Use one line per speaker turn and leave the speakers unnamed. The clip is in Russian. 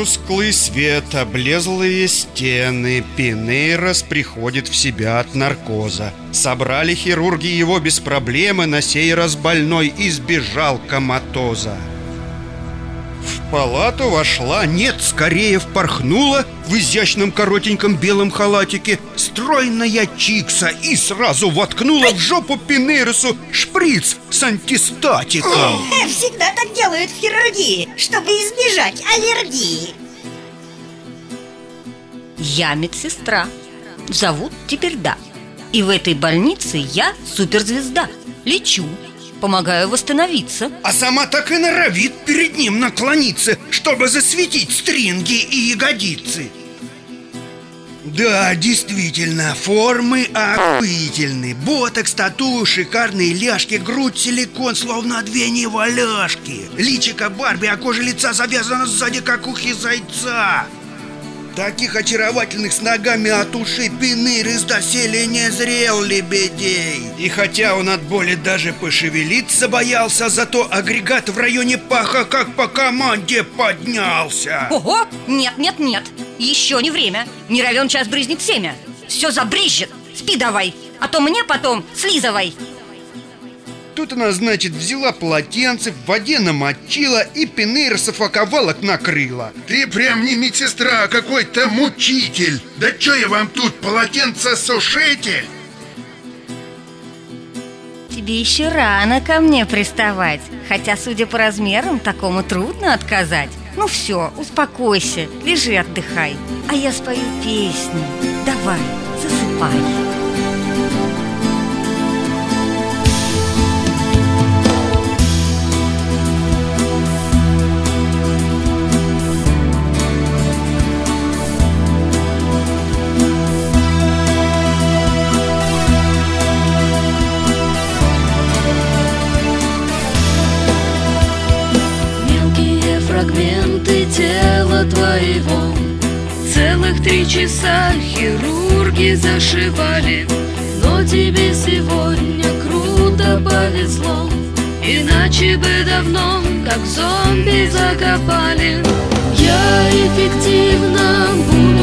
Тусклый свет, облезлые стены. Пинейрос приходит в себя от наркоза. Собрали хирурги его без проблемы. На сей раз больной избежал коматоза. В палату вошла, нет, скорее впорхнула в изящном коротеньком белом халатике стройная Чикса и сразу воткнула в жопу Пинейросу шприц с антистатиком.
Всегда так делают в хирургии, чтобы избежать аллергии.
Я медсестра. Зовут теперь Да. И в этой больнице я суперзвезда. Лечу, помогаю восстановиться.
А сама так и норовит перед ним наклониться, чтобы засветить стринги и ягодицы. Да, действительно, формы охуительны. Ботокс, тату, шикарные ляжки, грудь, силикон, словно две неваляшки. Личико Барби, а кожа лица завязана сзади, как ухи зайца. Таких очаровательных с ногами от ушей Пинейрос доселе не зрел лебедей. И хотя он от боли даже пошевелиться боялся, зато агрегат в районе паха как по команде поднялся.
Ого! Нет, еще не время. Не равен час брызнет семя. Все забрызжет. Спи давай, а то мне потом слизывай.
Тут она, значит, взяла полотенце, в воде намочила и Пинейросов оковалок накрыла.
Ты прям не медсестра, а какой-то мучитель. Да чё я вам тут полотенце сушите?
Тебе еще рано ко мне приставать. Хотя, судя по размерам, такому трудно отказать. Ну все, успокойся, лежи, отдыхай. А я спою песню. Давай, засыпай.
Фрагменты тела твоего целых 3 часа хирурги зашивали. Но тебе сегодня круто повезло, иначе бы давно как зомби закопали. Я эффективно буду